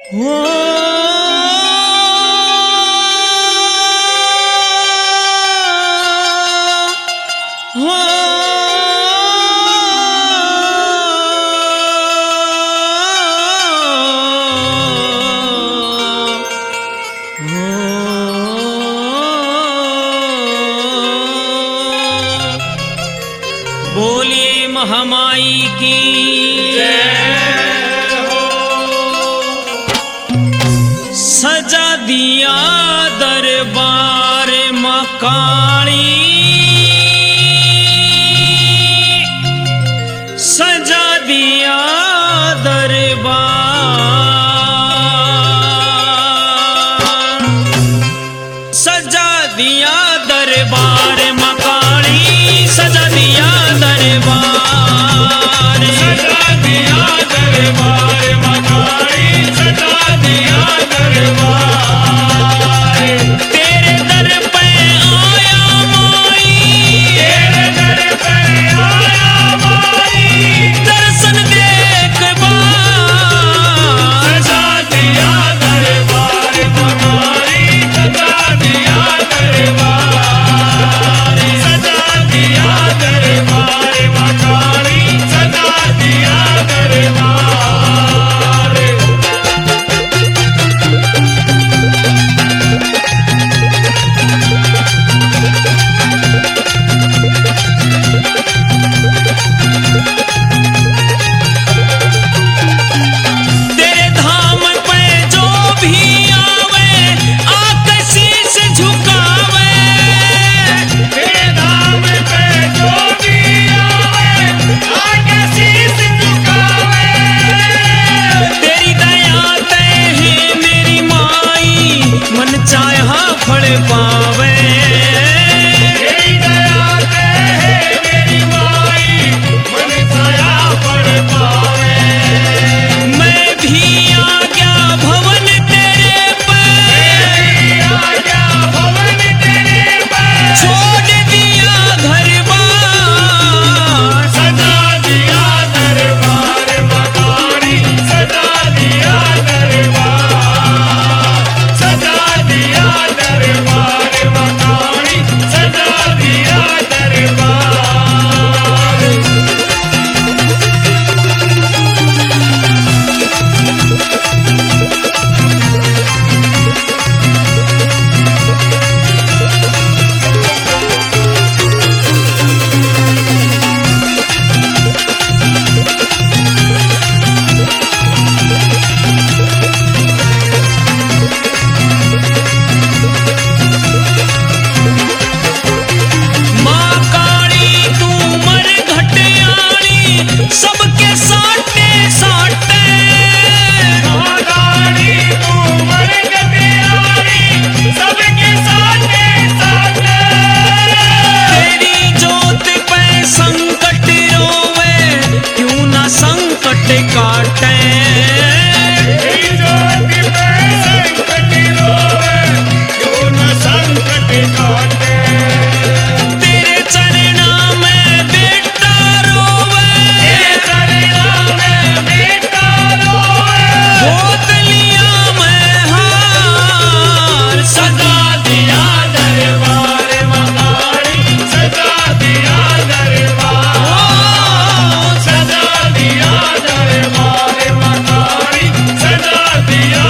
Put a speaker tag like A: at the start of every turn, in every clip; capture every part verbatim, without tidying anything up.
A: बोलिए महामाई की जय हो। सजा दिया दरबार मां काली, सजा दिया दरबार, सजा दिया दरबार मां काली, सजा दिया दरबार,
B: सजा दिया दरबार मां काली, सजा दिया दरबार।
A: तेरे दर पे आया माई,
B: तेरे दर पे आया माई,
A: दर्शन देख बार,
B: सजा दिया दरबार मां काली, सजा दिया दरबार, सजा दिया दरबार मां काली, सजा दिया दरबार।
A: तेरे धाम पे जो भी आवे आके शीश झुकावे,
B: तेरे धाम पे जो भी आवे आके शीश झुकावे।
A: तेरी दया ते है मेरी माई मन चाहा फल पावे,
B: तेरी दया ते है मेरी माई मन छाया पड़ पावे।
A: मैं भी आ गया भवन तेरे पे,
B: आ गया भवन तेरे पे,
A: छोड़ दिया घर बार,
B: सजा दिया दरबार मां काली, सजा दिया दरबार, सजा दिया दरबार मां काली, सजा दिया दरबार।
A: माँ काली तू मर घटियाली सबके साटे साटे,
B: मां काली तू मर गटियाली सबके साथे साथे।
A: तेरी जोत पे संकट रोवे क्यों ना संकट काटे,
B: तेरी ज्योति पे संकट रोवे क्यों न संकट काटे।
A: तेरे चरणा में बेटा रोवे,
B: तेरे चरणा में बेटा रोवे,
A: बोतलिया में हार,
B: सजा दिया दरबार मां काली, सजा दिया दरबार, सजा दिया दरबार मां काली, सजा दिया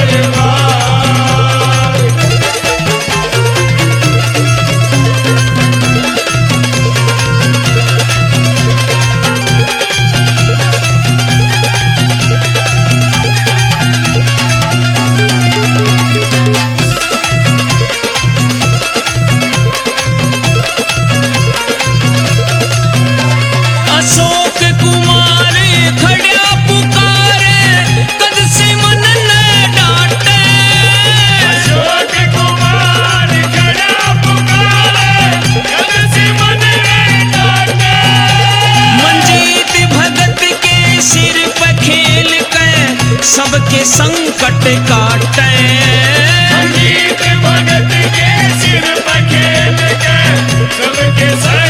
B: दरबार।
A: अशोक कुमार खड़ा पुकारे कद से मन न डांटे,
B: अशोक कुमार खड़ा पुकारे कद से मन में डांटे।
A: मंजीत भगत के सिर पे खेल के सबके संकट काटे,
B: संगीत भगत के सिर पर खेल के सबके सर